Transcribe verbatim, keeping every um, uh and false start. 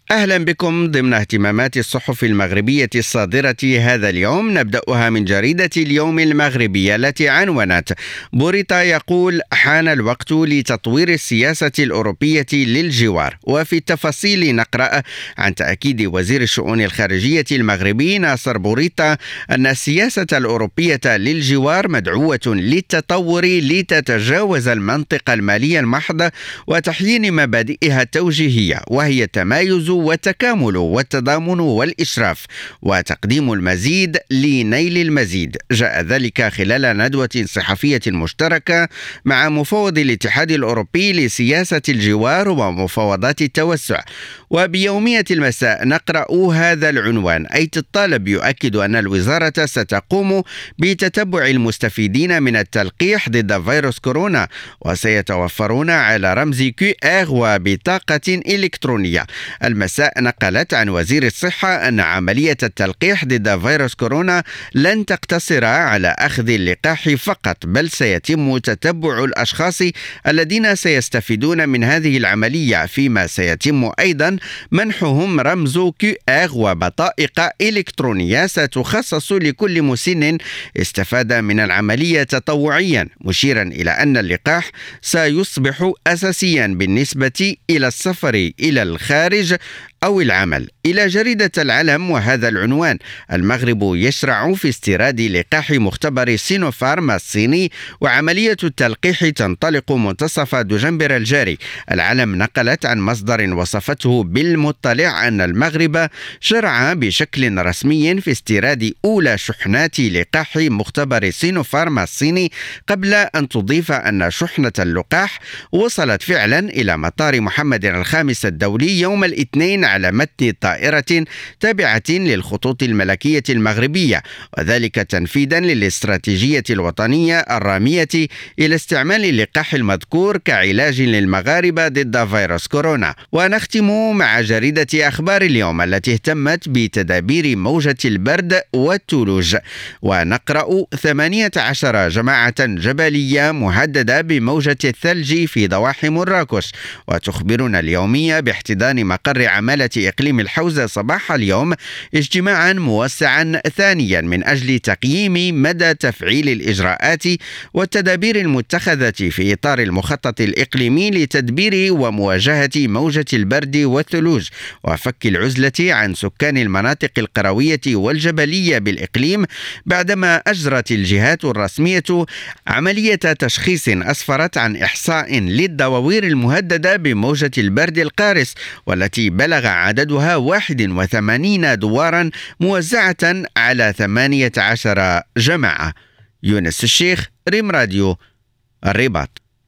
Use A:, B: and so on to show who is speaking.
A: أهلا بكم ضمن اهتمامات الصحف المغربية الصادرة هذا اليوم. نبدأها من جريدة اليوم المغربية التي عنونت: بوريتا يقول حان الوقت لتطوير السياسة الأوروبية للجوار. وفي التفاصيل نقرأ عن تأكيد وزير الشؤون الخارجية المغربي ناصر بوريتا أن السياسة الأوروبية للجوار مدعوة للتطور لتتجاوز المنطق المالي المحض وتحيين مبادئها التوجيهية، وهي التمايز والتكامل والتضامن والإشراف وتقديم المزيد لنيل المزيد. جاء ذلك خلال ندوة صحفية مشتركة مع مفوض الاتحاد الأوروبي لسياسة الجوار ومفاوضات التوسع. وبيومية المساء نقرأ هذا العنوان: أيت الطالب يؤكد أن الوزارة ستقوم بتتبع المستفيدين من التلقيح ضد فيروس كورونا وسيتوفرون على رمز كيو آر وبطاقة إلكترونية. المساء نقلت عن وزير الصحة أن عملية التلقيح ضد فيروس كورونا لن تقتصر على أخذ اللقاح فقط، بل سيتم تتبع الأشخاص الذين سيستفيدون من هذه العملية، فيما سيتم أيضا منحهم رمز كيو آر وبطائق إلكترونية ستخصص لكل مسن استفاد من العملية تطوعيا، مشيرا إلى أن اللقاح سيصبح أساسيا بالنسبة إلى السفر إلى الخارج أو العمل. إلى جريدة العلم وهذا العنوان: المغرب يشرع في استيراد لقاح مختبر سينوفارم الصيني وعملية التلقيح تنطلق منتصف دجنبر الجاري. العلم نقلت عن مصدر وصفته بالمطلع أن المغرب شرع بشكل رسمي في استيراد أولى شحنات لقاح مختبر سينوفارم الصيني، قبل أن تضيف أن شحنة اللقاح وصلت فعلا إلى مطار محمد الخامس الدولي يوم الاثنين على متن طائرة تابعة للخطوط الملكية المغربية، وذلك تنفيذا للاستراتيجية الوطنية الرامية إلى استعمال اللقاح المذكور كعلاج للمغاربة ضد فيروس كورونا. ونختم مع جريدة أخبار اليوم التي اهتمت بتدابير موجة البرد والثلوج، ونقرأ: ثمانية عشر جماعة جبلية مهددة بموجة الثلج في ضواحي مراكش. وتخبرنا اليومية باحتضان مقر عمالة إقليم الحوزة صباح اليوم اجتماعا موسعا ثانيا من أجل تقييم مدى تفعيل الإجراءات والتدابير المتخذة في إطار المخطط الإقليمي لتدبير ومواجهة موجة البرد والثلوج وفك العزلة عن سكان المناطق القروية والجبلية بالإقليم، بعدما أجرت الجهات الرسمية عملية تشخيص أسفرت عن إحصاء للدواوير المهددة بموجة البرد القارس، والتي بلغ عددها واحد وثمانين دوارا موزعة على ثمانية عشر جماعة. يونس الشيخ، ريم راديو، الرباط.